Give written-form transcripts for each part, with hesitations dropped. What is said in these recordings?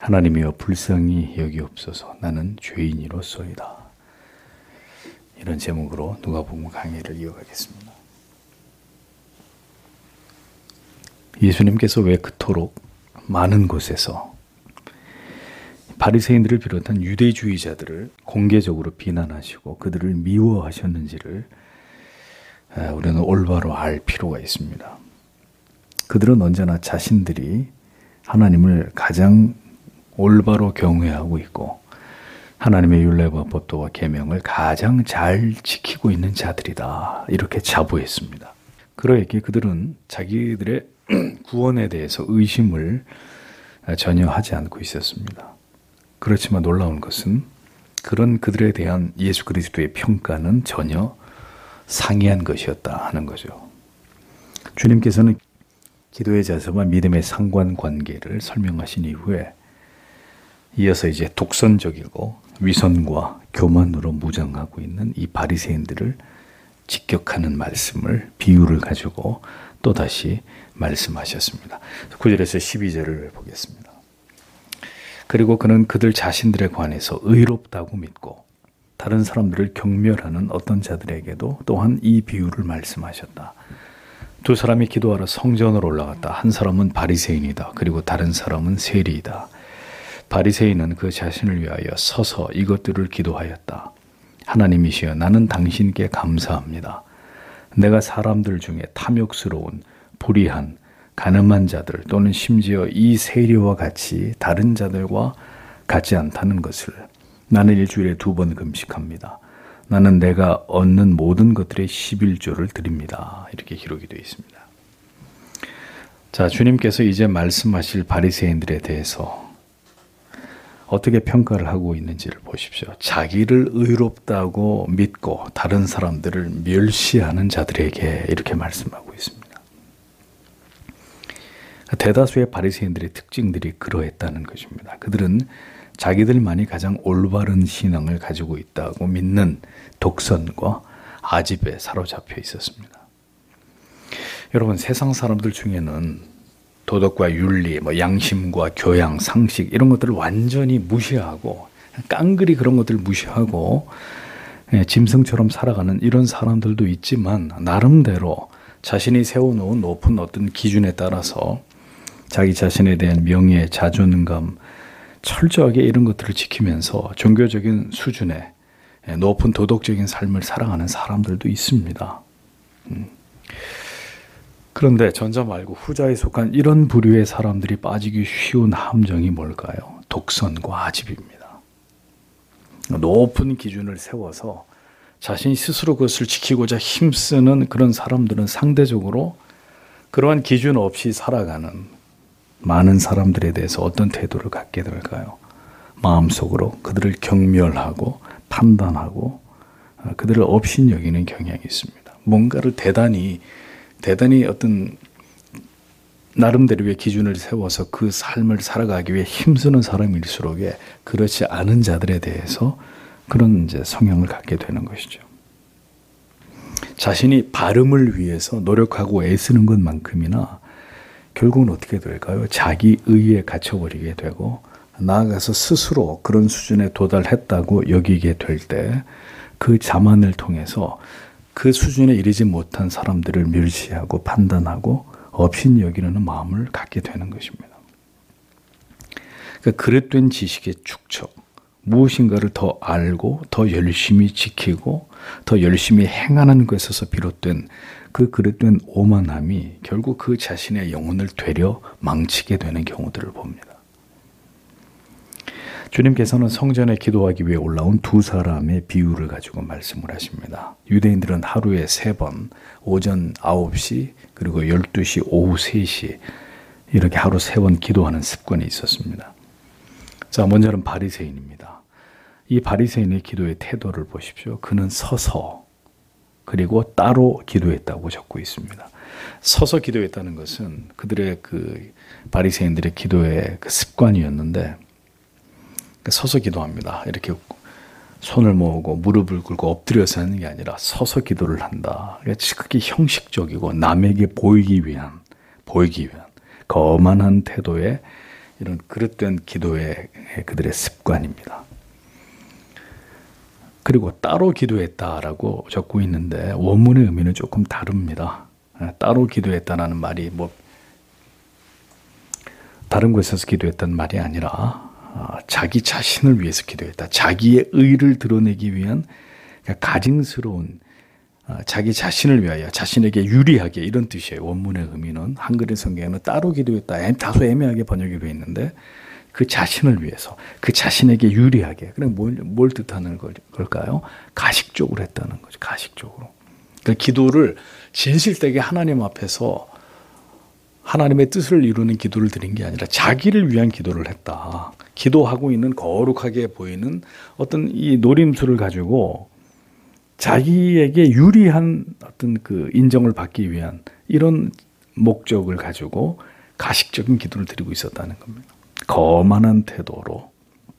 하나님이여 불쌍히 여기옵소서. 나는 죄인이로소이다. 이런 제목으로 누가복음 강의를 이어가겠습니다. 예수님께서 왜 그토록 많은 곳에서 바리새인들을 비롯한 유대주의자들을 공개적으로 비난하시고 그들을 미워하셨는지를 우리는 올바로 알 필요가 있습니다. 그들은 언제나 자신들이 하나님을 가장 올바로 경외하고 있고 하나님의 율례와 법도와 계명을 가장 잘 지키고 있는 자들이다. 이렇게 자부했습니다. 그러기에 그들은 자기들의 구원에 대해서 의심을 전혀 하지 않고 있었습니다. 그렇지만 놀라운 것은 그런 그들에 대한 예수 그리스도의 평가는 전혀 상이한 것이었다 하는 거죠. 주님께서는 기도의 자세와 믿음의 상관관계를 설명하신 이후에 이어서 이제 독선적이고 위선과 교만으로 무장하고 있는 이 바리새인들을 직격하는 말씀을 비유를 가지고 또다시 말씀하셨습니다. 9절에서 12절을 보겠습니다. 그리고 그는 그들 자신들에 관해서 의롭다고 믿고 다른 사람들을 경멸하는 어떤 자들에게도 또한 이 비유를 말씀하셨다. 두 사람이 기도하러 성전으로 올라갔다. 한 사람은 바리새인이다. 그리고 다른 사람은 세리이다. 바리새인은 그 자신을 위하여 서서 이것들을 기도하였다. 하나님이시여, 나는 당신께 감사합니다. 내가 사람들 중에 탐욕스러운, 불의한, 가늠한 자들 또는 심지어 이 세리와 같이 다른 자들과 같지 않다는 것을 나는 일주일에 2번 금식합니다. 나는 내가 얻는 모든 것들의 11조를 드립니다. 이렇게 기록이 되어 있습니다. 자, 주님께서 이제 말씀하실 바리새인들에 대해서 어떻게 평가를 하고 있는지를 보십시오. 자기를 의롭다고 믿고 다른 사람들을 멸시하는 자들에게 이렇게 말씀하고 있습니다. 대다수의 바리새인들의 특징들이 그러했다는 것입니다. 그들은 자기들만이 가장 올바른 신앙을 가지고 있다고 믿는 독선과 아집에 사로잡혀 있었습니다. 여러분, 세상 사람들 중에는 도덕과 윤리, 양심과 교양, 상식 이런 것들을 완전히 무시하고 깡그리 그런 것들을 무시하고 짐승처럼 살아가는 이런 사람들도 있지만 나름대로 자신이 세워놓은 높은 어떤 기준에 따라서 자기 자신에 대한 명예, 자존감, 철저하게 이런 것들을 지키면서 종교적인 수준의 높은 도덕적인 삶을 살아가는 사람들도 있습니다. 그런데 전자 말고 후자에 속한 이런 부류의 사람들이 빠지기 쉬운 함정이 뭘까요? 독선과 아집입니다. 높은 기준을 세워서 자신이 스스로 그것을 지키고자 힘쓰는 그런 사람들은 상대적으로 그러한 기준 없이 살아가는 많은 사람들에 대해서 어떤 태도를 갖게 될까요? 마음속으로 그들을 경멸하고 판단하고 그들을 업신여기는 경향이 있습니다. 뭔가를 대단히 어떤 나름대로의 기준을 세워서 그 삶을 살아가기 위해 힘쓰는 사람일수록 그렇지 않은 자들에 대해서 그런 이제 성향을 갖게 되는 것이죠. 자신이 바름을 위해서 노력하고 애쓰는 것만큼이나 결국은 어떻게 될까요? 자기 의에 갇혀버리게 되고 나아가서 스스로 그런 수준에 도달했다고 여기게 될 때 그 자만을 통해서 그 수준에 이르지 못한 사람들을 멸시하고 판단하고 업신여기는 마음을 갖게 되는 것입니다. 그러니까 그릇된 지식의 축적, 무엇인가를 더 알고 더 열심히 지키고 더 열심히 행하는 것에서 비롯된 그 그릇된 오만함이 결국 그 자신의 영혼을 되려 망치게 되는 경우들을 봅니다. 주님께서는 성전에 기도하기 위해 올라온 두 사람의 비유를 가지고 말씀을 하십니다. 유대인들은 하루에 3번, 오전 9시 그리고 12시, 오후 3시 이렇게 하루 3번 기도하는 습관이 있었습니다. 자, 먼저는 바리새인입니다. 이 바리새인의 기도의 태도를 보십시오. 그는 서서 그리고 따로 기도했다고 적고 있습니다. 서서 기도했다는 것은 그들의 그 바리새인들의 기도의 그 습관이었는데 서서 기도합니다. 이렇게 손을 모으고 무릎을 꿇고 엎드려서 하는 게 아니라 서서 기도를 한다. 그게 형식적이고 남에게 보이기 위한 거만한 태도의 이런 그릇된 기도의 그들의 습관입니다. 그리고 따로 기도했다라고 적고 있는데 원문의 의미는 조금 다릅니다. 따로 기도했다라는 말이 다른 곳에서 기도했다는 말이 아니라 자기 자신을 위해서 기도했다. 자기의 의를 드러내기 위한 가증스러운 자기 자신을 위하여 자신에게 유리하게 이런 뜻이에요. 원문의 의미는 한글의 성경에는 따로 기도했다. 다소 애매하게 번역이 되어 있는데 그 자신을 위해서 그 자신에게 유리하게 그럼 뭘 뜻하는 걸까요? 가식적으로 했다는 거죠. 가식적으로. 그러니까 기도를 진실되게 하나님 앞에서 하나님의 뜻을 이루는 기도를 드린 게 아니라 자기를 위한 기도를 했다. 기도하고 있는 거룩하게 보이는 어떤 이 노림수를 가지고 자기에게 유리한 어떤 그 인정을 받기 위한 이런 목적을 가지고 가식적인 기도를 드리고 있었다는 겁니다. 거만한 태도로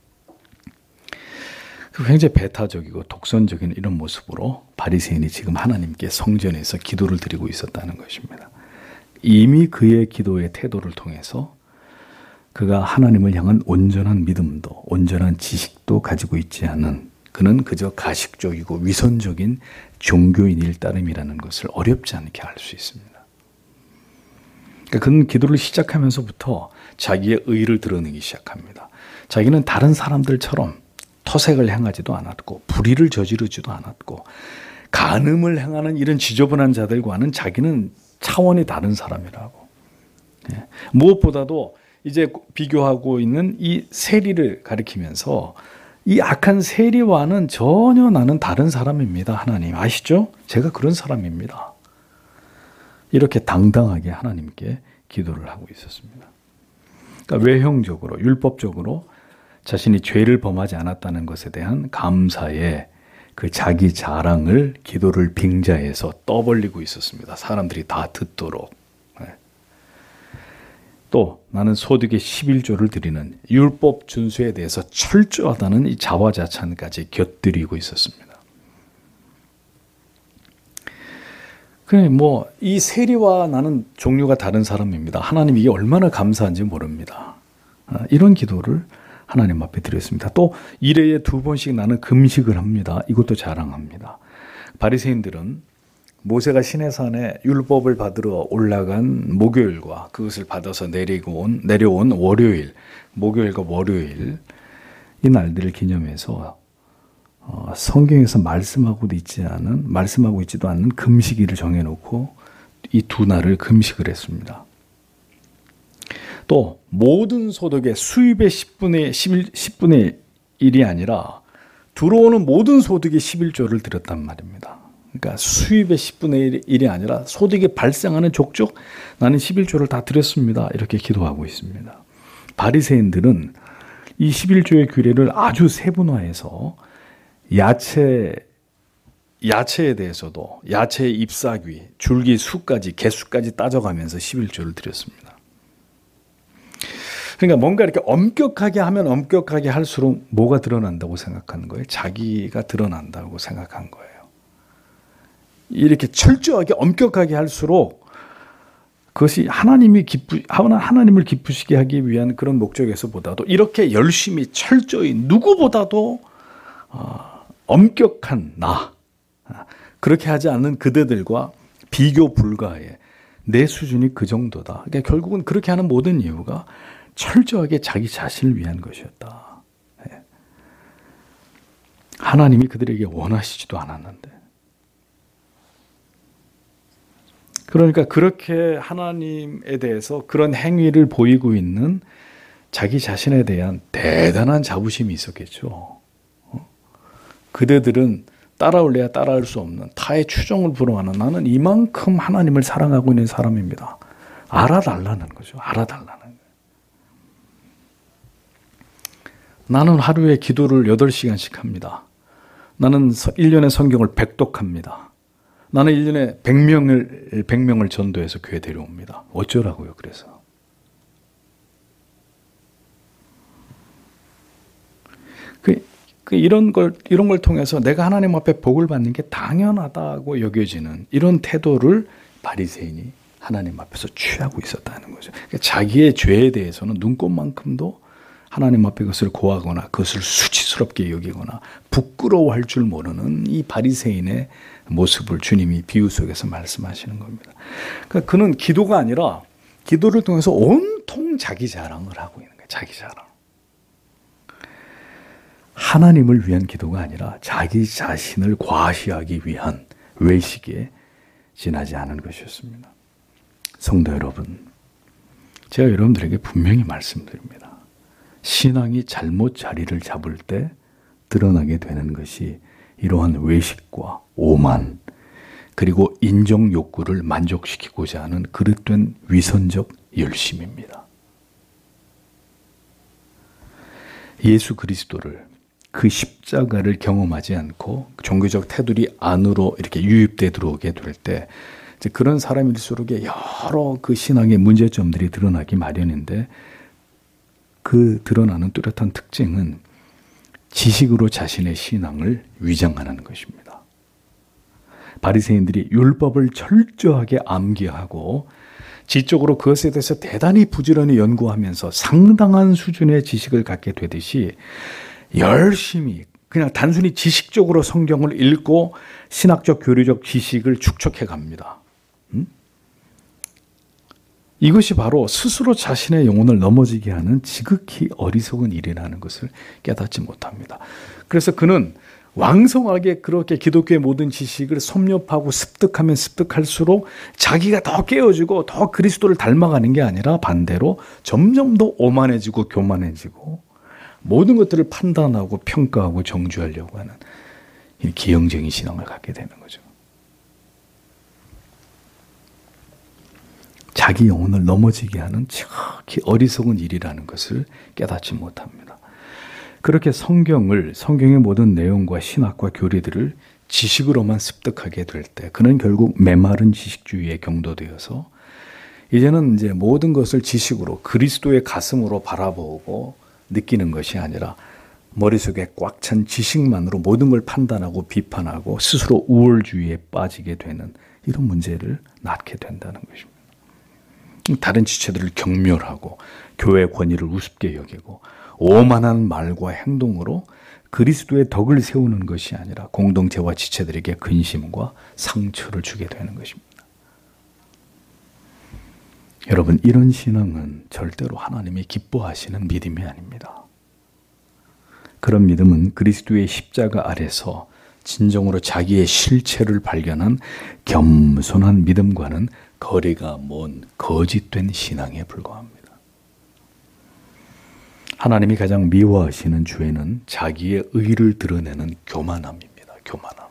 굉장히 배타적이고 독선적인 이런 모습으로 바리새인이 지금 하나님께 성전에서 기도를 드리고 있었다는 것입니다. 이미 그의 기도의 태도를 통해서 그가 하나님을 향한 온전한 믿음도 온전한 지식도 가지고 있지 않은 그는 그저 가식적이고 위선적인 종교인일 따름이라는 것을 어렵지 않게 알 수 있습니다. 그러니까 그는 기도를 시작하면서부터 자기의 의를 드러내기 시작합니다. 자기는 다른 사람들처럼 토색을 행하지도 않았고 불의를 저지르지도 않았고 간음을 행하는 이런 지저분한 자들과는 자기는 차원이 다른 사람이라고. 무엇보다도 이제 비교하고 있는 이 세리를 가리키면서 이 악한 세리와는 전혀 나는 다른 사람입니다. 하나님 아시죠? 제가 그런 사람입니다. 이렇게 당당하게 하나님께 기도를 하고 있었습니다. 그러니까 외형적으로 율법적으로 자신이 죄를 범하지 않았다는 것에 대한 감사에 그 자기 자랑을 기도를 빙자해서 떠벌리고 있었습니다. 사람들이 다 듣도록. 또 나는 소득의 11조를 드리는 율법 준수에 대해서 철저하다는 이 자화자찬까지 곁들이고 있었습니다. 이 세리와 나는 종류가 다른 사람입니다. 하나님 이게 얼마나 감사한지 모릅니다. 이런 기도를 하나님 앞에 드렸습니다. 또 일회에 2번씩 나는 금식을 합니다. 이것도 자랑합니다. 바리새인들은 모세가 시내산에 율법을 받으러 올라간 목요일과 그것을 받아서 내려온 월요일, 목요일과 월요일 이 날들을 기념해서 성경에서 말씀하고 있지도 않는 금식일을 정해놓고 이 2날을 금식을 했습니다. 또 모든 소득의 수입의 10분의 1이 아니라 들어오는 모든 소득의 11조를 드렸단 말입니다. 그러니까 수입의 10분의 1이 아니라 소득이 발생하는 족족 나는 11조를 다 드렸습니다. 이렇게 기도하고 있습니다. 바리새인들은 이 11조의 규례를 아주 세분화해서 야채에 대해서도 야채의 잎사귀, 줄기 수까지 개수까지 따져가면서 11조를 드렸습니다. 그러니까 뭔가 이렇게 엄격하게 하면 엄격하게 할수록 뭐가 드러난다고 생각하는 거예요? 자기가 드러난다고 생각한 거예요. 이렇게 철저하게 엄격하게 할수록 그것이 하나님을 기쁘시게 하기 위한 그런 목적에서보다도 이렇게 열심히 철저히 누구보다도 엄격한 그렇게 하지 않는 그대들과 비교 불가해 내 수준이 그 정도다. 그러니까 결국은 그렇게 하는 모든 이유가 철저하게 자기 자신을 위한 것이었다. 하나님이 그들에게 원하시지도 않았는데. 그러니까 그렇게 하나님에 대해서 그런 행위를 보이고 있는 자기 자신에 대한 대단한 자부심이 있었겠죠. 그대들은 따라올래야 따라할 수 없는 타의 추종을 불허하는 나는 이만큼 하나님을 사랑하고 있는 사람입니다. 알아달라는 거죠. 알아달라는 거예요. 나는 하루에 기도를 8시간씩 합니다. 나는 1년에 성경을 100독합니다. 나는 1년에 100명을 전도해서 교회 데려옵니다. 어쩌라고요, 그래서. 이런 걸 통해서 내가 하나님 앞에 복을 받는 게 당연하다고 여겨지는 이런 태도를 바리새인이 하나님 앞에서 취하고 있었다는 거죠. 그러니까 자기의 죄에 대해서는 눈꼽만큼도 하나님 앞에 그것을 고하거나 그것을 수치스럽게 여기거나 부끄러워할 줄 모르는 이 바리새인의 모습을 주님이 비유 속에서 말씀하시는 겁니다. 그러니까 그는 기도가 아니라 기도를 통해서 온통 자기 자랑을 하고 있는 거예요. 자기 자랑. 하나님을 위한 기도가 아니라 자기 자신을 과시하기 위한 외식에 지나지 않은 것이었습니다. 성도 여러분, 제가 여러분들에게 분명히 말씀드립니다. 신앙이 잘못 자리를 잡을 때 드러나게 되는 것이 이러한 외식과 오만, 그리고 인정 욕구를 만족시키고자 하는 그릇된 위선적 열심입니다. 예수 그리스도를, 그 십자가를 경험하지 않고 종교적 테두리 안으로 이렇게 유입돼 들어오게 될 때 그런 사람일수록 여러 그 신앙의 문제점들이 드러나기 마련인데, 그 드러나는 뚜렷한 특징은 지식으로 자신의 신앙을 위장하는 것입니다. 바리새인들이 율법을 철저하게 암기하고 지적으로 그것에 대해서 대단히 부지런히 연구하면서 상당한 수준의 지식을 갖게 되듯이 열심히 그냥 단순히 지식적으로 성경을 읽고 신학적 교리적 지식을 축적해 갑니다. 이것이 바로 스스로 자신의 영혼을 넘어지게 하는 지극히 어리석은 일이라는 것을 깨닫지 못합니다. 그래서 그는 왕성하게 그렇게 기독교의 모든 지식을 섭렵하고 습득하면 습득할수록 자기가 더 깨어지고 더 그리스도를 닮아가는 게 아니라 반대로 점점 더 오만해지고 교만해지고 모든 것들을 판단하고 평가하고 정죄하려고 하는 기형적인 신앙을 갖게 되는 거죠. 자기 영혼을 넘어지게 하는 지극히 어리석은 일이라는 것을 깨닫지 못합니다. 그렇게 성경의 모든 내용과 신학과 교리들을 지식으로만 습득하게 될 때 그는 결국 메마른 지식주의에 경도되어서 이제는 이제 모든 것을 지식으로 그리스도의 가슴으로 바라보고 느끼는 것이 아니라 머릿속에 꽉 찬 지식만으로 모든 걸 판단하고 비판하고 스스로 우월주의에 빠지게 되는 이런 문제를 낳게 된다는 것입니다. 다른 지체들을 경멸하고 교회 권위를 우습게 여기고 오만한 말과 행동으로 그리스도의 덕을 세우는 것이 아니라 공동체와 지체들에게 근심과 상처를 주게 되는 것입니다. 여러분, 이런 신앙은 절대로 하나님이 기뻐하시는 믿음이 아닙니다. 그런 믿음은 그리스도의 십자가 아래서 진정으로 자기의 실체를 발견한 겸손한 믿음과는 거리가 먼 거짓된 신앙에 불과합니다. 하나님이 가장 미워하시는 죄는 자기의 의를 드러내는 교만함입니다. 교만함.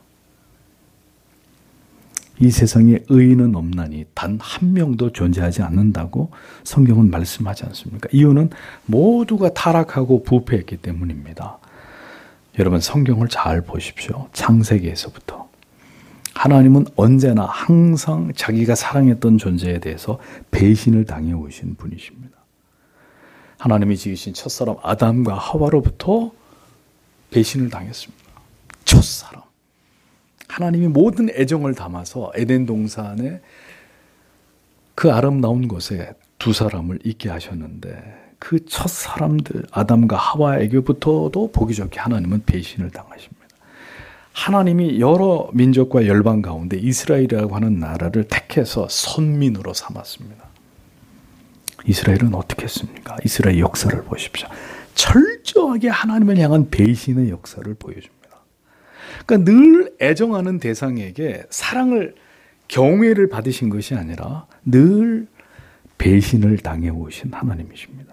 이 세상에 의인은 없나니 단 한 명도 존재하지 않는다고 성경은 말씀하지 않습니까? 이유는 모두가 타락하고 부패했기 때문입니다. 여러분, 성경을 잘 보십시오. 창세기에서부터 하나님은 언제나 항상 자기가 사랑했던 존재에 대해서 배신을 당해 오신 분이십니다. 하나님이 지으신 첫사람 아담과 하와로부터 배신을 당했습니다. 첫사람. 하나님이 모든 애정을 담아서 에덴 동산에 그 아름다운 곳에 두 사람을 있게 하셨는데 그 첫사람들 아담과 하와에게부터도 보기 좋게 하나님은 배신을 당하십니다. 하나님이 여러 민족과 열방 가운데 이스라엘이라고 하는 나라를 택해서 선민으로 삼았습니다. 이스라엘은 어떻게 했습니까? 이스라엘 역사를 보십시오. 철저하게 하나님을 향한 배신의 역사를 보여줍니다. 그러니까 늘 애정하는 대상에게 사랑을, 경외를 받으신 것이 아니라 늘 배신을 당해오신 하나님이십니다.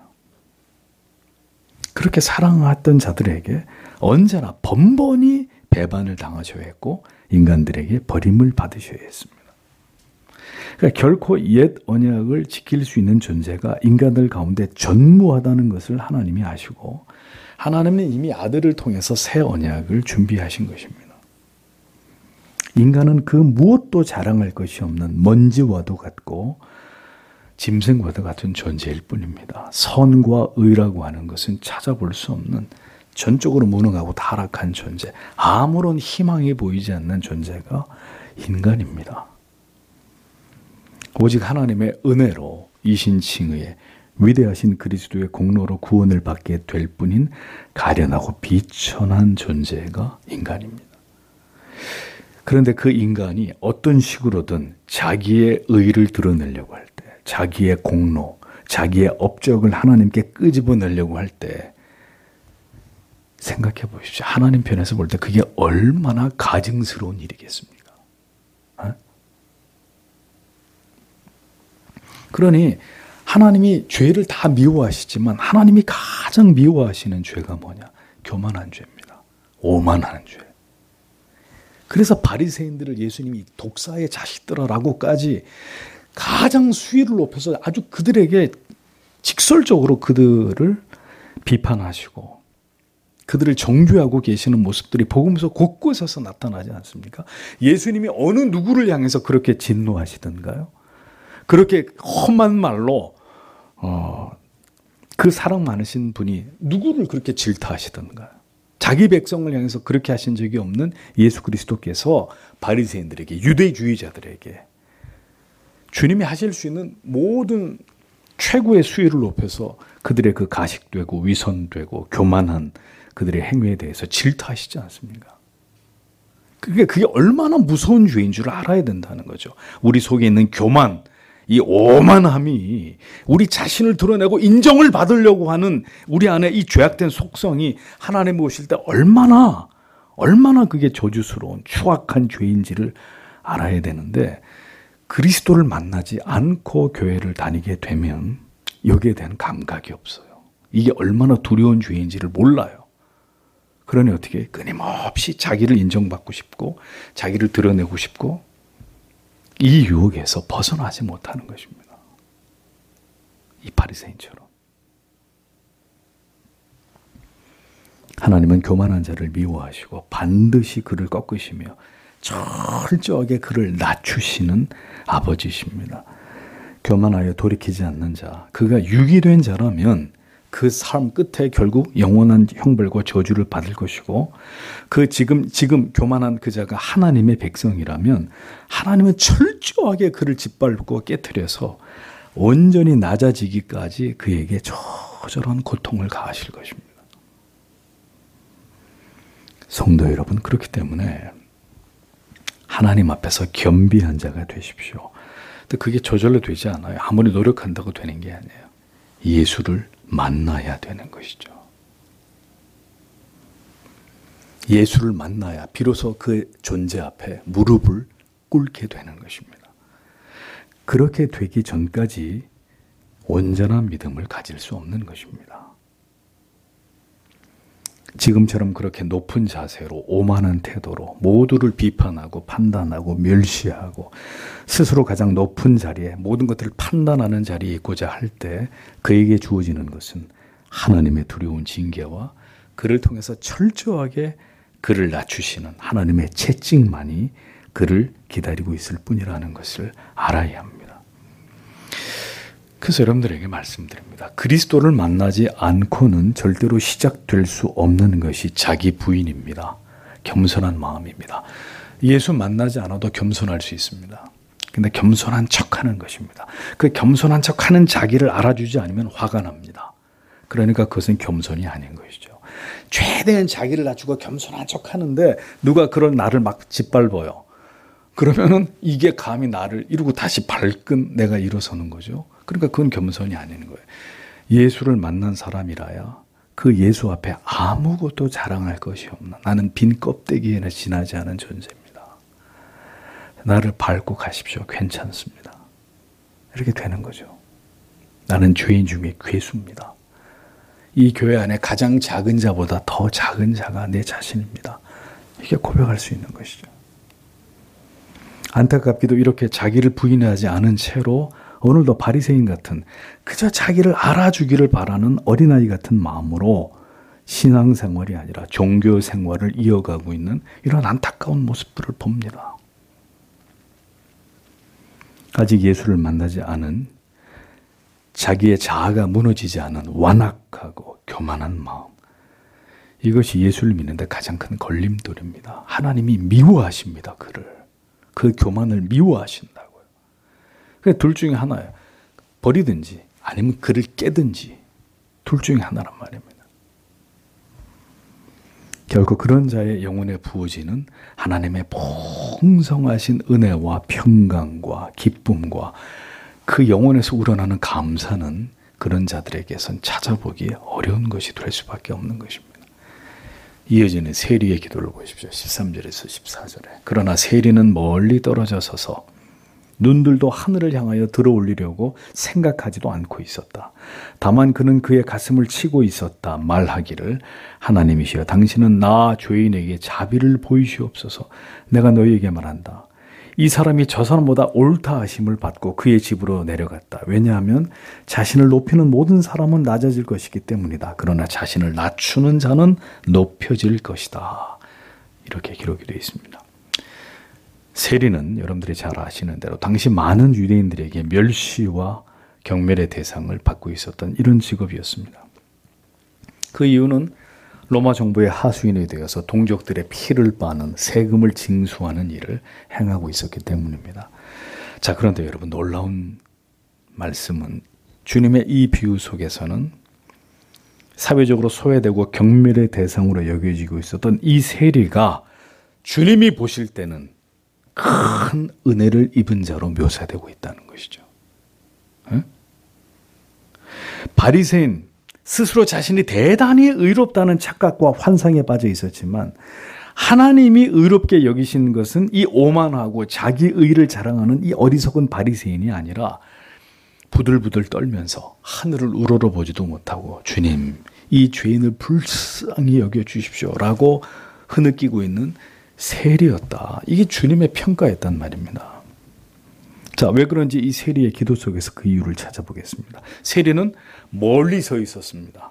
그렇게 사랑했던 자들에게 언제나 번번이 배반을 당하셔야 했고 인간들에게 버림을 받으셔야 했습니다. 그러니까 결코 옛 언약을 지킬 수 있는 존재가 인간들 가운데 전무하다는 것을 하나님이 아시고 하나님은 이미 아들을 통해서 새 언약을 준비하신 것입니다. 인간은 그 무엇도 자랑할 것이 없는 먼지와도 같고 짐승과도 같은 존재일 뿐입니다. 선과 의라고 하는 것은 찾아볼 수 없는 전적으로 무능하고 타락한 존재, 아무런 희망이 보이지 않는 존재가 인간입니다. 오직 하나님의 은혜로 이신칭의의 위대하신 그리스도의 공로로 구원을 받게 될 뿐인 가련하고 비천한 존재가 인간입니다. 그런데 그 인간이 어떤 식으로든 자기의 의를 드러내려고 할 때, 자기의 공로, 자기의 업적을 하나님께 끄집어내려고 할 때 생각해 보십시오. 하나님 편에서 볼 때 그게 얼마나 가증스러운 일이겠습니까? 그러니 하나님이 죄를 다 미워하시지만 하나님이 가장 미워하시는 죄가 뭐냐? 교만한 죄입니다. 오만하는 죄. 그래서 바리새인들을 예수님이 독사의 자식들아라고까지 가장 수위를 높여서 아주 그들에게 직설적으로 그들을 비판하시고 그들을 정죄하고 계시는 모습들이 복음서 곳곳에서 나타나지 않습니까? 예수님이 어느 누구를 향해서 그렇게 진노하시던가요? 그렇게 험한 말로 그 사랑 많으신 분이 누구를 그렇게 질타하시던가요? 자기 백성을 향해서 그렇게 하신 적이 없는 예수 그리스도께서 바리새인들에게, 유대주의자들에게 주님이 하실 수 있는 모든 최고의 수위를 높여서 그들의 그 가식되고 위선되고 교만한 그들의 행위에 대해서 질타하시지 않습니까? 그게 얼마나 무서운 죄인 줄 알아야 된다는 거죠. 우리 속에 있는 교만, 이 오만함이 우리 자신을 드러내고 인정을 받으려고 하는 우리 안에 이 죄악된 속성이 하나님이 오실 때 얼마나 그게 저주스러운 추악한 죄인지를 알아야 되는데 그리스도를 만나지 않고 교회를 다니게 되면 여기에 대한 감각이 없어요. 이게 얼마나 두려운 죄인지를 몰라요. 그러니 어떻게 끊임없이 자기를 인정받고 싶고 자기를 드러내고 싶고 이 유혹에서 벗어나지 못하는 것입니다. 이 바리새인처럼. 하나님은 교만한 자를 미워하시고 반드시 그를 꺾으시며 철저하게 그를 낮추시는 아버지십니다. 교만하여 돌이키지 않는 자, 그가 유기된 자라면 그 삶 끝에 결국 영원한 형벌과 저주를 받을 것이고 그 지금 교만한 그 자가 하나님의 백성이라면 하나님은 철저하게 그를 짓밟고 깨트려서 온전히 낮아지기까지 그에게 저절한 고통을 가하실 것입니다. 성도 여러분, 그렇기 때문에 하나님 앞에서 겸비한 자가 되십시오. 근데 그게 저절로 되지 않아요. 아무리 노력한다고 되는 게 아니에요. 예수를 만나야 되는 것이죠. 예수를 만나야 비로소 그 존재 앞에 무릎을 꿇게 되는 것입니다. 그렇게 되기 전까지 온전한 믿음을 가질 수 없는 것입니다. 지금처럼 그렇게 높은 자세로 오만한 태도로 모두를 비판하고 판단하고 멸시하고 스스로 가장 높은 자리에 모든 것들을 판단하는 자리에 있고자 할 때 그에게 주어지는 것은 하나님의 두려운 징계와 그를 통해서 철저하게 그를 낮추시는 하나님의 채찍만이 그를 기다리고 있을 뿐이라는 것을 알아야 합니다. 그래서 여러분들에게 말씀드립니다. 그리스도를 만나지 않고는 절대로 시작될 수 없는 것이 자기 부인입니다. 겸손한 마음입니다. 예수 만나지 않아도 겸손할 수 있습니다. 근데 겸손한 척하는 것입니다. 그 겸손한 척하는 자기를 알아주지 않으면 화가 납니다. 그러니까 그것은 겸손이 아닌 것이죠. 최대한 자기를 낮추고 겸손한 척하는데 누가 그런 나를 막 짓밟아요. 그러면은 이게 감히 나를 이루고 다시 발끈 내가 일어서는 거죠. 그러니까 그건 겸손이 아닌 거예요. 예수를 만난 사람이라야 그 예수 앞에 아무것도 자랑할 것이 없는 나는 빈 껍데기에나 지나지 않은 존재입니다. 나를 밟고 가십시오. 괜찮습니다. 이렇게 되는 거죠. 나는 죄인 중에 괴수입니다. 이 교회 안에 가장 작은 자보다 더 작은 자가 내 자신입니다. 이게 고백할 수 있는 것이죠. 안타깝게도 이렇게 자기를 부인하지 않은 채로 오늘도 바리새인 같은 그저 자기를 알아주기를 바라는 어린아이 같은 마음으로 신앙생활이 아니라 종교생활을 이어가고 있는 이런 안타까운 모습들을 봅니다. 아직 예수를 만나지 않은 자기의 자아가 무너지지 않은 완악하고 교만한 마음, 이것이 예수를 믿는 데 가장 큰 걸림돌입니다. 하나님이 미워하십니다. 그 교만을 미워하신다고요. 둘 중에 하나예요. 버리든지 아니면 그를 깨든지 둘 중에 하나란 말입니다. 결국 그런 자의 영혼에 부어지는 하나님의 풍성하신 은혜와 평강과 기쁨과 그 영혼에서 우러나는 감사는 그런 자들에게선 찾아보기 어려운 것이 될 수밖에 없는 것입니다. 이어지는 세리의 기도를 보십시오. 13절에서 14절에. 그러나 세리는 멀리 떨어져 서서 눈들도 하늘을 향하여 들어올리려고 생각하지도 않고 있었다. 다만 그는 그의 가슴을 치고 있었다. 말하기를 하나님이시여 당신은 나 죄인에게 자비를 보이시옵소서. 내가 너희에게 말한다. 이 사람이 저 사람보다 옳다 하심을 받고 그의 집으로 내려갔다. 왜냐하면 자신을 높이는 모든 사람은 낮아질 것이기 때문이다. 그러나 자신을 낮추는 자는 높여질 것이다. 이렇게 기록이 되어 있습니다. 세리는 여러분들이 잘 아시는 대로 당시 많은 유대인들에게 멸시와 경멸의 대상을 받고 있었던 이런 직업이었습니다. 그 이유는 로마 정부의 하수인이 되어서 동족들의 피를 빠는 세금을 징수하는 일을 행하고 있었기 때문입니다. 자, 그런데 여러분 놀라운 말씀은 주님의 이 비유 속에서는 사회적으로 소외되고 경멸의 대상으로 여겨지고 있었던 이 세리가 주님이 보실 때는 큰 은혜를 입은 자로 묘사되고 있다는 것이죠. 바리새인 스스로 자신이 대단히 의롭다는 착각과 환상에 빠져 있었지만 하나님이 의롭게 여기신 것은 이 오만하고 자기 의를 자랑하는 이 어리석은 바리새인이 아니라 부들부들 떨면서 하늘을 우러러보지도 못하고 주님 이 죄인을 불쌍히 여겨주십시오라고 흐느끼고 있는 세리였다. 이게 주님의 평가였단 말입니다. 자, 왜 그런지 이 세리의 기도 속에서 그 이유를 찾아보겠습니다. 세리는 멀리 서 있었습니다.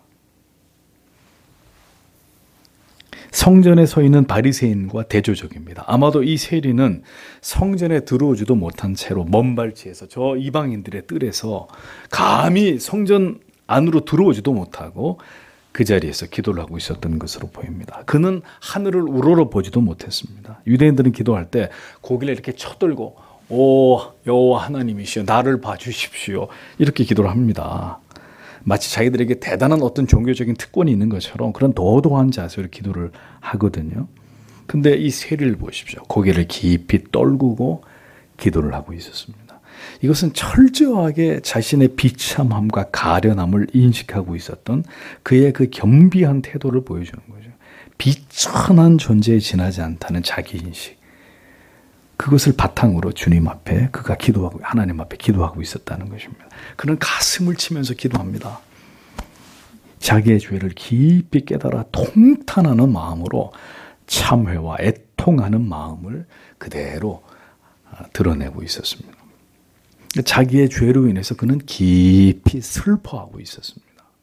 성전에 서 있는 바리새인과 대조적입니다. 아마도 이 세리는 성전에 들어오지도 못한 채로 먼 발치에서 저 이방인들의 뜰에서 감히 성전 안으로 들어오지도 못하고 그 자리에서 기도를 하고 있었던 것으로 보입니다. 그는 하늘을 우러러 보지도 못했습니다. 유대인들은 기도할 때 고개를 이렇게 쳐들고 오 여호와 하나님이시여 나를 봐주십시오 이렇게 기도를 합니다. 마치 자기들에게 대단한 어떤 종교적인 특권이 있는 것처럼 그런 도도한 자세로 기도를 하거든요. 근데 이 세리를 보십시오. 고개를 깊이 떨구고 기도를 하고 있었습니다. 이것은 철저하게 자신의 비참함과 가련함을 인식하고 있었던 그의 그 겸비한 태도를 보여주는 거죠. 비천한 존재에 지나지 않다는 자기인식. 그것을 바탕으로 주님 앞에 그가 기도하고 하나님 앞에 기도하고 있었다는 것입니다. 그는 가슴을 치면서 기도합니다. 자기의 죄를 깊이 깨달아 통탄하는 마음으로 참회와 애통하는 마음을 그대로 드러내고 있었습니다. 자기의 죄로 인해서 그는 깊이 슬퍼하고 있었습니다.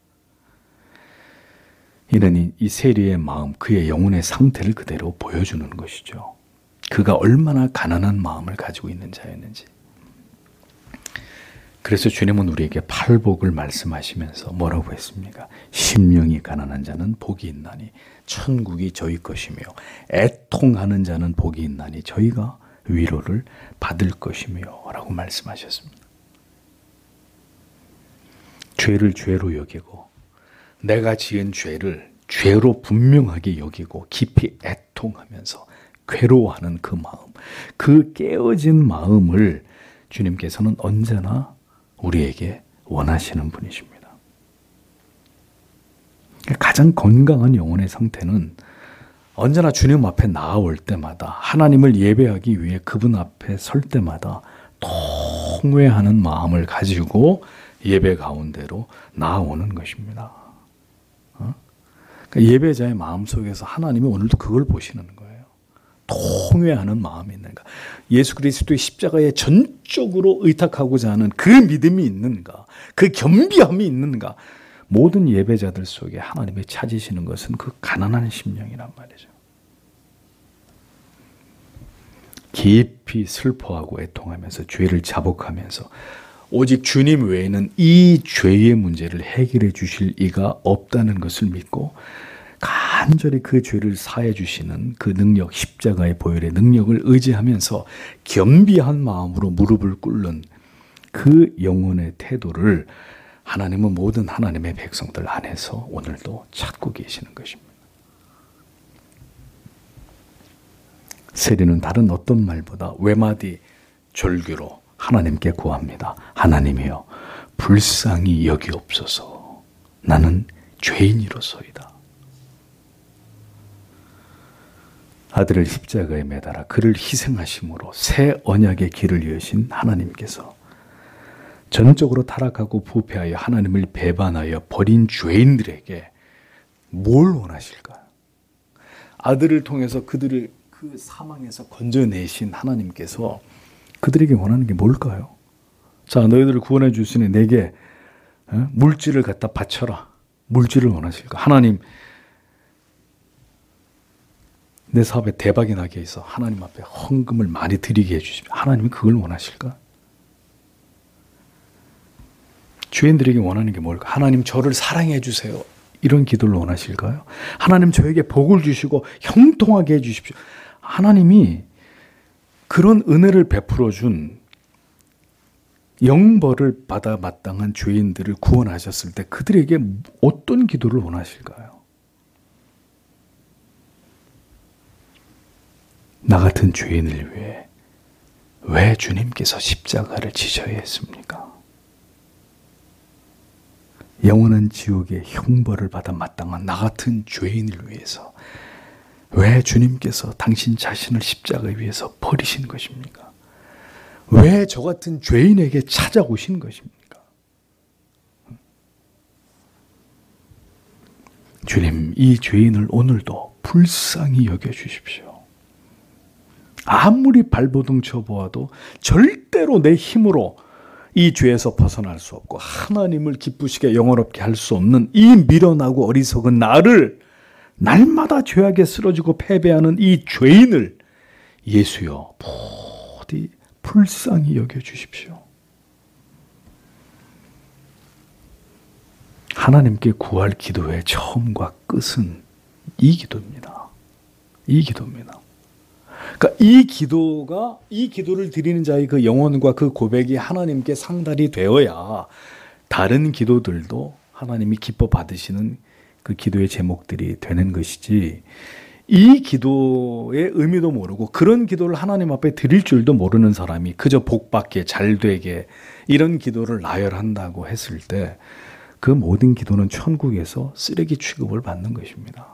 이는 이 세리의 마음, 그의 영혼의 상태를 그대로 보여주는 것이죠. 그가 얼마나 가난한 마음을 가지고 있는 자였는지. 그래서 주님은 우리에게 팔복을 말씀하시면서 뭐라고 했습니까? 심령이 가난한 자는 복이 있나니 천국이 저희 것이며 애통하는 자는 복이 있나니 저희가 위로를 받을 것이며 라고 말씀하셨습니다. 죄를 죄로 여기고 내가 지은 죄를 죄로 분명하게 여기고 깊이 애통하면서 괴로워하는 그 마음, 그 깨어진 마음을 주님께서는 언제나 우리에게 원하시는 분이십니다. 가장 건강한 영혼의 상태는 언제나 주님 앞에 나아올 때마다 하나님을 예배하기 위해 그분 앞에 설 때마다 통회하는 마음을 가지고 예배 가운데로 나아오는 것입니다. 그러니까 예배자의 마음속에서 하나님이 오늘도 그걸 보시는 거예요. 통회하는 마음이 있는가? 예수 그리스도의 십자가에 전적으로 의탁하고자 하는 그 믿음이 있는가? 그 겸비함이 있는가? 모든 예배자들 속에 하나님이 찾으시는 것은 그 가난한 심령이란 말이죠. 깊이 슬퍼하고 애통하면서 죄를 자복하면서 오직 주님 외에는 이 죄의 문제를 해결해 주실 이가 없다는 것을 믿고 간절히 그 죄를 사해 주시는 그 능력, 십자가의 보혈의 능력을 의지하면서 겸비한 마음으로 무릎을 꿇는 그 영혼의 태도를 하나님은 모든 하나님의 백성들 안에서 오늘도 찾고 계시는 것입니다. 세리는 다른 어떤 말보다 외마디 절규로 하나님께 구합니다. 하나님이여 불쌍히 여기옵소서. 나는 죄인이로소이다. 아들을 십자가에 매달아 그를 희생하심으로 새 언약의 길을 여신 하나님께서 전적으로 타락하고 부패하여 하나님을 배반하여 버린 죄인들에게 뭘 원하실까요? 아들을 통해서 그들을 그 사망에서 건져내신 하나님께서 그들에게 원하는 게 뭘까요? 자, 너희들을 구원해 주시니 내게 물질을 갖다 바쳐라. 물질을 원하실까? 하나님, 내 사업에 대박이 나게 해서 하나님 앞에 헌금을 많이 드리게 해주시면 하나님이 그걸 원하실까? 죄인들에게 원하는 게 뭘까? 하나님 저를 사랑해 주세요. 이런 기도를 원하실까요? 하나님 저에게 복을 주시고 형통하게 해주십시오. 하나님이 그런 은혜를 베풀어 준 영벌을 받아 마땅한 죄인들을 구원하셨을 때 그들에게 어떤 기도를 원하실까요? 나 같은 죄인을 위해 왜 주님께서 십자가를 지셔야 했습니까? 영원한 지옥의 형벌을 받아 마땅한 나 같은 죄인을 위해서 왜 주님께서 당신 자신을 십자가에 위해서 버리신 것입니까? 왜 저 같은 죄인에게 찾아오신 것입니까? 주님, 이 죄인을 오늘도 불쌍히 여겨주십시오. 아무리 발버둥 쳐보아도 절대로 내 힘으로 이 죄에서 벗어날 수 없고 하나님을 기쁘시게 영원롭게 할 수 없는 이 미련하고 어리석은 나를 날마다 죄악에 쓰러지고 패배하는 이 죄인을 예수여 부디 불쌍히 여겨주십시오. 하나님께 구할 기도의 처음과 끝은 이 기도입니다. 이 기도입니다. 그러니까 이 기도를 드리는 자의 그 영혼과 그 고백이 하나님께 상달이 되어야 다른 기도들도 하나님이 기뻐 받으시는 그 기도의 제목들이 되는 것이지, 이 기도의 의미도 모르고 그런 기도를 하나님 앞에 드릴 줄도 모르는 사람이 그저 복받게 잘되게 이런 기도를 나열한다고 했을 때 그 모든 기도는 천국에서 쓰레기 취급을 받는 것입니다.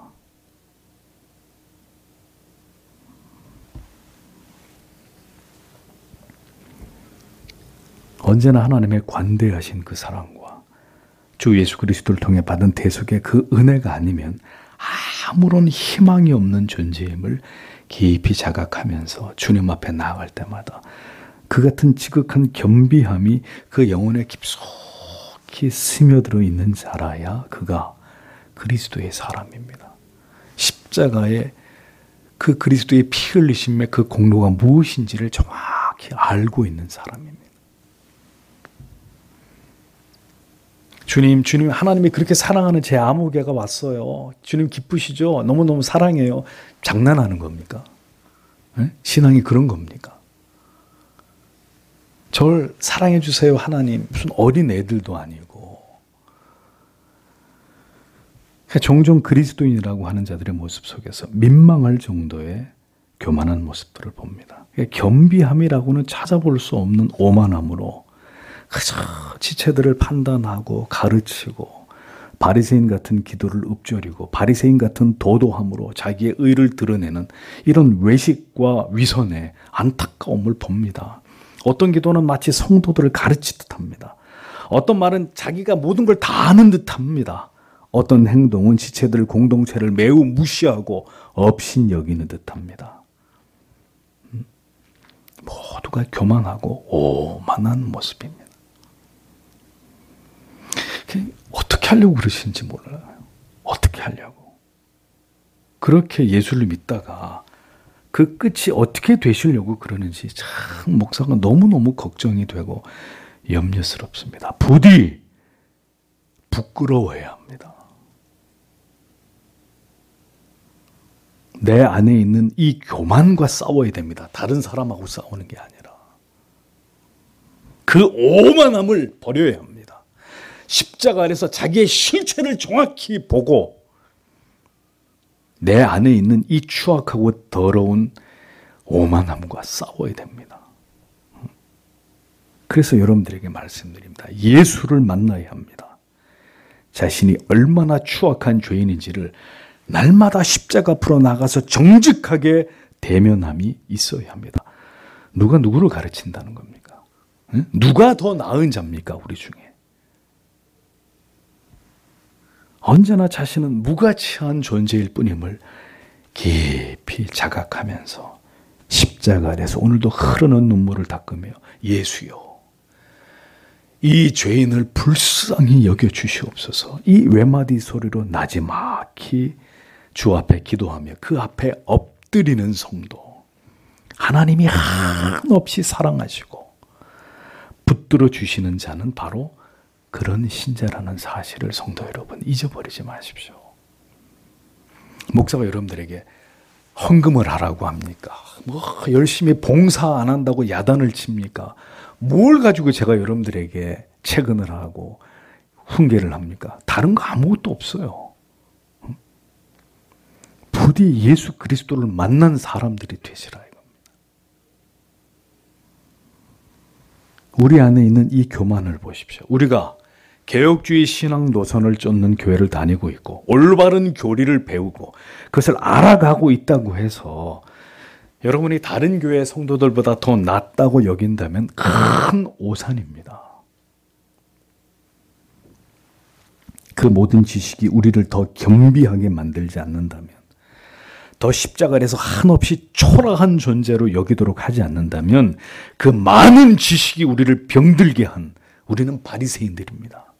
언제나 하나님의 관대하신 그 사랑과 주 예수 그리스도를 통해 받은 대속의 그 은혜가 아니면 아무런 희망이 없는 존재임을 깊이 자각하면서 주님 앞에 나아갈 때마다 그 같은 지극한 겸비함이 그 영혼에 깊숙이 스며들어 있는 자라야 그가 그리스도의 사람입니다. 십자가의 그 그리스도의 피 흘리심의 그 공로가 무엇인지를 정확히 알고 있는 사람입니다. 주님, 하나님이 그렇게 사랑하는 제 아무개가 왔어요. 주님 기쁘시죠? 너무너무 사랑해요. 장난하는 겁니까? 네? 신앙이 그런 겁니까? 절 사랑해 주세요, 하나님. 무슨 어린 애들도 아니고. 종종 그리스도인이라고 하는 자들의 모습 속에서 민망할 정도의 교만한 모습들을 봅니다. 겸비함이라고는 찾아볼 수 없는 오만함으로 그저 지체들을 판단하고 가르치고 바리새인 같은 기도를 읊조리고 바리새인 같은 도도함으로 자기의 의를 드러내는 이런 외식과 위선의 안타까움을 봅니다. 어떤 기도는 마치 성도들을 가르치듯 합니다. 어떤 말은 자기가 모든 걸 다 아는 듯 합니다. 어떤 행동은 지체들 공동체를 매우 무시하고 업신여기는 듯 합니다. 모두가 교만하고 오만한 모습입니다. 어떻게 하려고 그러시는지 몰라요. 어떻게 하려고. 그렇게 예수를 믿다가 그 끝이 어떻게 되시려고 그러는지 참 목사가 너무너무 걱정이 되고 염려스럽습니다. 부디 부끄러워해야 합니다. 내 안에 있는 이 교만과 싸워야 됩니다. 다른 사람하고 싸우는 게 아니라. 그 오만함을 버려야 합니다. 십자가 아래서 자기의 실체를 정확히 보고 내 안에 있는 이 추악하고 더러운 오만함과 싸워야 됩니다. 그래서 여러분들에게 말씀드립니다. 예수를 만나야 합니다. 자신이 얼마나 추악한 죄인인지를 날마다 십자가 앞으로 나가서 정직하게 대면함이 있어야 합니다. 누가 누구를 가르친다는 겁니까? 누가 더 나은 자입니까? 우리 중에. 언제나 자신은 무가치한 존재일 뿐임을 깊이 자각하면서 십자가 아래서 오늘도 흐르는 눈물을 닦으며 예수여, 이 죄인을 불쌍히 여겨주시옵소서. 이 외마디 소리로 나지막히 주 앞에 기도하며 그 앞에 엎드리는 성도, 하나님이 한없이 사랑하시고 붙들어 주시는 자는 바로 그런 신자라는 사실을 성도 여러분 잊어버리지 마십시오. 목사가 여러분들에게 헌금을 하라고 합니까? 열심히 봉사 안 한다고 야단을 칩니까? 뭘 가지고 제가 여러분들에게 채근을 하고 훈계를 합니까? 다른 거 아무것도 없어요. 부디 예수 그리스도를 만난 사람들이 되시라 이겁니다. 우리 안에 있는 이 교만을 보십시오. 우리가 개혁주의 신앙 노선을 쫓는 교회를 다니고 있고 올바른 교리를 배우고 그것을 알아가고 있다고 해서 여러분이 다른 교회 성도들보다 더 낫다고 여긴다면 큰 오산입니다. 그 모든 지식이 우리를 더 겸비하게 만들지 않는다면, 더 십자가 아래서 한없이 초라한 존재로 여기도록 하지 않는다면 그 많은 지식이 우리를 병들게 한 우리는 바리새인들입니다.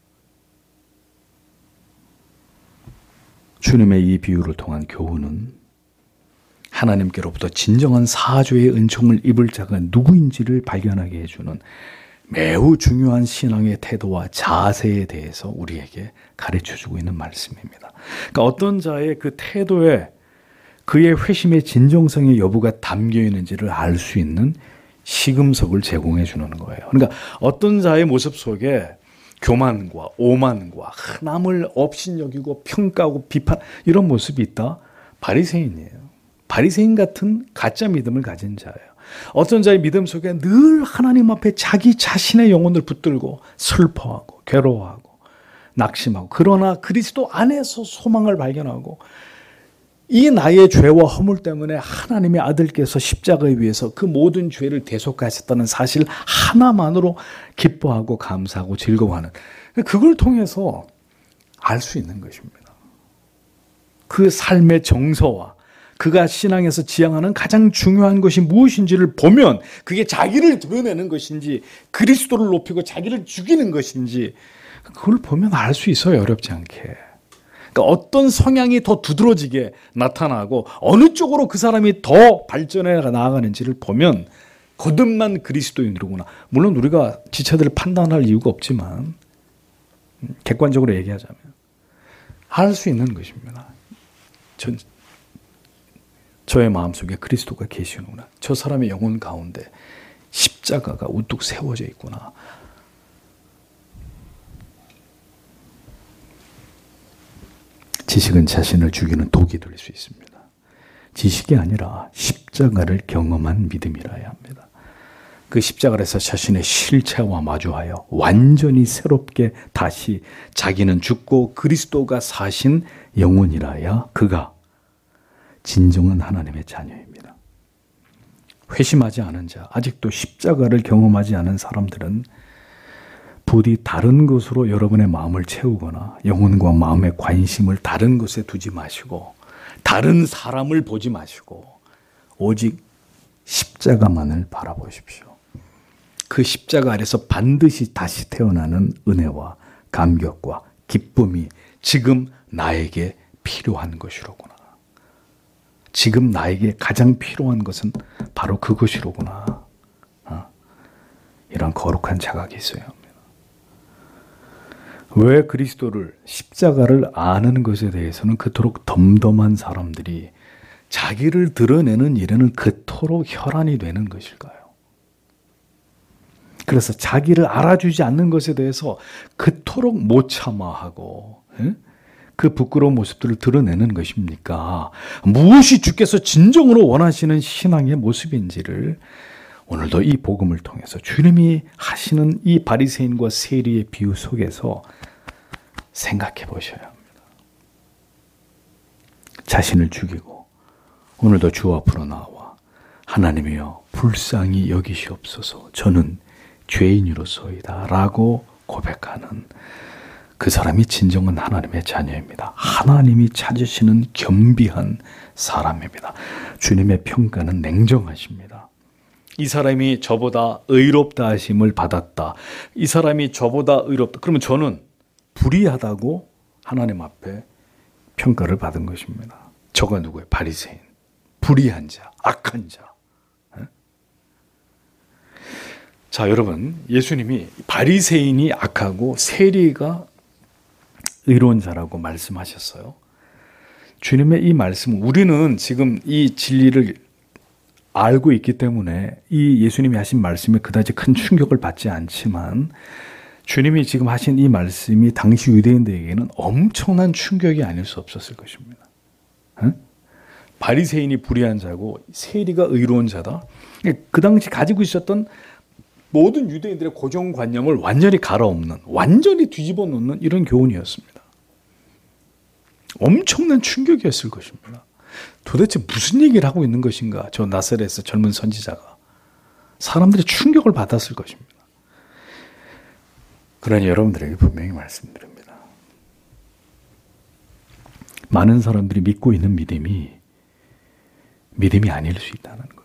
주님의 이 비유를 통한 교훈은 하나님께로부터 진정한 사죄의 은총을 입을 자가 누구인지를 발견하게 해주는 매우 중요한 신앙의 태도와 자세에 대해서 우리에게 가르쳐주고 있는 말씀입니다. 그러니까 어떤 자의 그 태도에 그의 회심의 진정성의 여부가 담겨 있는지를 알 수 있는 시금석을 제공해 주는 거예요. 그러니까 어떤 자의 모습 속에 교만과 오만과 남을 업신여기고 평가하고 비판 이런 모습이 있다? 바리새인이에요. 바리새인 같은 가짜 믿음을 가진 자예요. 어떤 자의 믿음 속에 늘 하나님 앞에 자기 자신의 영혼을 붙들고 슬퍼하고 괴로워하고 낙심하고, 그러나 그리스도 안에서 소망을 발견하고 이 나의 죄와 허물 때문에 하나님의 아들께서 십자가에 위해서 그 모든 죄를 대속하셨다는 사실 하나만으로 기뻐하고 감사하고 즐거워하는, 그걸 통해서 알 수 있는 것입니다. 그 삶의 정서와 그가 신앙에서 지향하는 가장 중요한 것이 무엇인지를 보면 그게 자기를 드러내는 것인지 그리스도를 높이고 자기를 죽이는 것인지 그걸 보면 알 수 있어요. 어렵지 않게. 그러니까 어떤 성향이 더 두드러지게 나타나고 어느 쪽으로 그 사람이 더 발전해 나아가는지를 보면 거듭난 그리스도인이로구나. 물론 우리가 지체들을 판단할 이유가 없지만 객관적으로 얘기하자면 알 수 있는 것입니다. 저의 마음속에 그리스도가 계시는구나. 저 사람의 영혼 가운데 십자가가 우뚝 세워져 있구나. 지식은 자신을 죽이는 독이 될 수 있습니다. 지식이 아니라 십자가를 경험한 믿음이라야 합니다. 그 십자가에서 자신의 실체와 마주하여 완전히 새롭게 다시 자기는 죽고 그리스도가 사신 영혼이라야 그가 진정한 하나님의 자녀입니다. 회심하지 않은 자, 아직도 십자가를 경험하지 않은 사람들은 부디 다른 것으로 여러분의 마음을 채우거나 영혼과 마음의 관심을 다른 것에 두지 마시고 다른 사람을 보지 마시고 오직 십자가만을 바라보십시오. 그 십자가 아래서 반드시 다시 태어나는 은혜와 감격과 기쁨이 지금 나에게 필요한 것이로구나. 지금 나에게 가장 필요한 것은 바로 그것이로구나. 이런 거룩한 자각이 있어야 합니다. 왜 그리스도를, 십자가를 아는 것에 대해서는 그토록 덤덤한 사람들이 자기를 드러내는 일에는 그토록 혈안이 되는 것일까요? 그래서 자기를 알아주지 않는 것에 대해서 그토록 못 참아하고 그 부끄러운 모습들을 드러내는 것입니까? 무엇이 주께서 진정으로 원하시는 신앙의 모습인지를 오늘도 이 복음을 통해서 주님이 하시는 이 바리새인과 세리의 비유 속에서 생각해 보셔야 합니다. 자신을 죽이고 오늘도 주 앞으로 나와 하나님이여 불쌍히 여기시옵소서 저는 죄인으로서이다 라고 고백하는 그 사람이 진정한 하나님의 자녀입니다. 하나님이 찾으시는 겸비한 사람입니다. 주님의 평가는 냉정하십니다. 이 사람이 저보다 의롭다 하심을 받았다. 이 사람이 저보다 의롭다. 그러면 저는 불의하다고 하나님 앞에 평가를 받은 것입니다. 저가 누구예요? 바리새인. 불의한 자, 악한 자. 자, 여러분, 예수님이 바리새인이 악하고 세리가 의로운 자라고 말씀하셨어요. 주님의 이 말씀, 우리는 지금 이 진리를 알고 있기 때문에 이 예수님이 하신 말씀에 그다지 큰 충격을 받지 않지만 주님이 지금 하신 이 말씀이 당시 유대인들에게는 엄청난 충격이 아닐 수 없었을 것입니다. 바리새인이 불의한 자고 세리가 의로운 자다. 그 당시 가지고 있었던 모든 유대인들의 고정관념을 완전히 갈아엎는, 완전히 뒤집어 놓는 이런 교훈이었습니다. 엄청난 충격이었을 것입니다. 도대체 무슨 얘기를 하고 있는 것인가? 저 나사렛의 젊은 선지자가. 사람들이 충격을 받았을 것입니다. 그러니 여러분들에게 분명히 말씀드립니다. 많은 사람들이 믿고 있는 믿음이 아닐 수 있다는 거예요.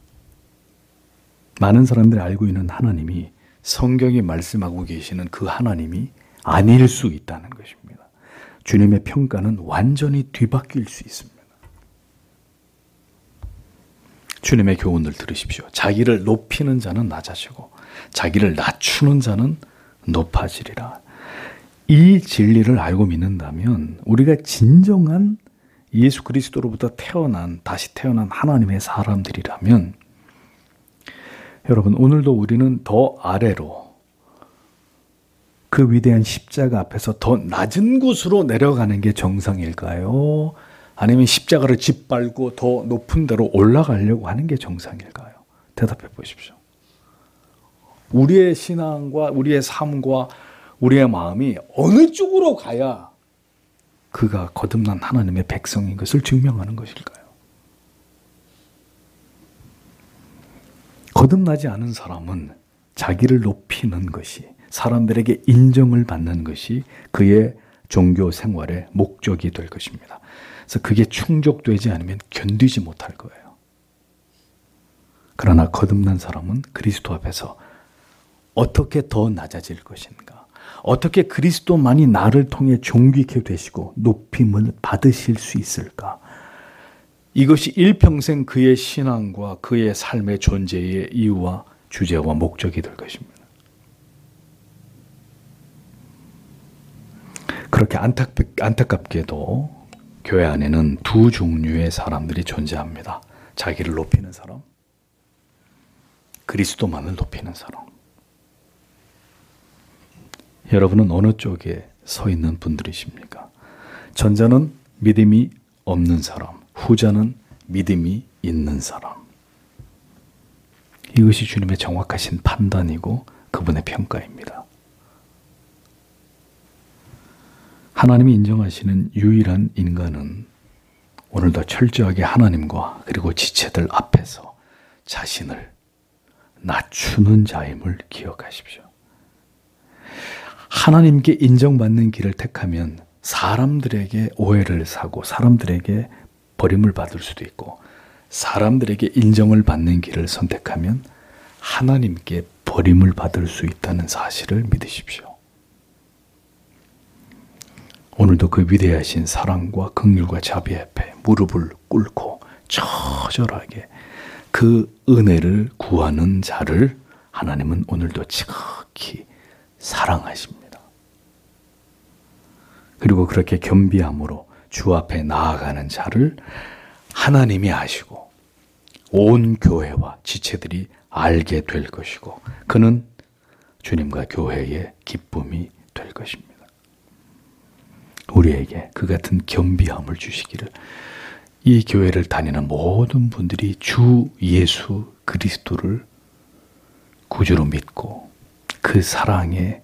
많은 사람들이 알고 있는 하나님이 성경이 말씀하고 계시는 그 하나님이 아닐 수 있다는 것입니다. 주님의 평가는 완전히 뒤바뀔 수 있습니다. 주님의 교훈을 들으십시오. 자기를 높이는 자는 낮아지고 자기를 낮추는 자는 높아지리라. 이 진리를 알고 믿는다면 우리가 진정한 예수 그리스도로부터 다시 태어난 하나님의 사람들이라면 여러분, 오늘도 우리는 더 아래로 그 위대한 십자가 앞에서 더 낮은 곳으로 내려가는 게 정상일까요? 아니면 십자가를 짓밟고 더 높은 데로 올라가려고 하는 게 정상일까요? 대답해 보십시오. 우리의 신앙과 우리의 삶과 우리의 마음이 어느 쪽으로 가야 그가 거듭난 하나님의 백성인 것을 증명하는 것일까요? 거듭나지 않은 사람은 자기를 높이는 것이, 사람들에게 인정을 받는 것이 그의 종교 생활의 목적이 될 것입니다. 그래서 그게 충족되지 않으면 견디지 못할 거예요. 그러나 거듭난 사람은 그리스도 앞에서 어떻게 더 낮아질 것인가? 어떻게 그리스도만이 나를 통해 존귀케 되시고 높임을 받으실 수 있을까? 이것이 일평생 그의 신앙과 그의 삶의 존재의 이유와 주제와 목적이 될 것입니다. 그렇게 안타깝게도 교회 안에는 두 종류의 사람들이 존재합니다. 자기를 높이는 사람, 그리스도만을 높이는 사람. 여러분은 어느 쪽에 서 있는 분들이십니까? 전자는 믿음이 없는 사람, 후자는 믿음이 있는 사람. 이것이 주님의 정확하신 판단이고 그분의 평가입니다. 하나님이 인정하시는 유일한 인간은 오늘도 철저하게 하나님과 그리고 지체들 앞에서 자신을 낮추는 자임을 기억하십시오. 하나님께 인정받는 길을 택하면 사람들에게 오해를 사고 사람들에게 버림을 받을 수도 있고, 사람들에게 인정을 받는 길을 선택하면 하나님께 버림을 받을 수 있다는 사실을 믿으십시오. 오늘도 그 위대하신 사랑과 긍휼과 자비 앞에 무릎을 꿇고 처절하게 그 은혜를 구하는 자를 하나님은 오늘도 지극히 사랑하십니다. 그리고 그렇게 겸비함으로 주 앞에 나아가는 자를 하나님이 아시고 온 교회와 지체들이 알게 될 것이고, 그는 주님과 교회의 기쁨이 될 것입니다. 우리에게 그 같은 겸비함을 주시기를, 이 교회를 다니는 모든 분들이 주 예수 그리스도를 구주로 믿고 그 사랑에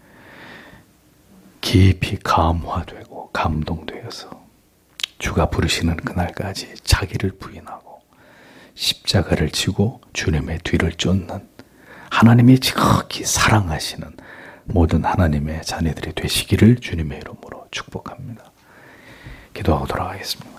깊이 감화되고 감동되어서 주가 부르시는 그날까지 자기를 부인하고 십자가를 지고 주님의 뒤를 쫓는 하나님이 지극히 사랑하시는 모든 하나님의 자녀들이 되시기를 주님의 이름으로 축복합니다. 기도하고 돌아가겠습니다.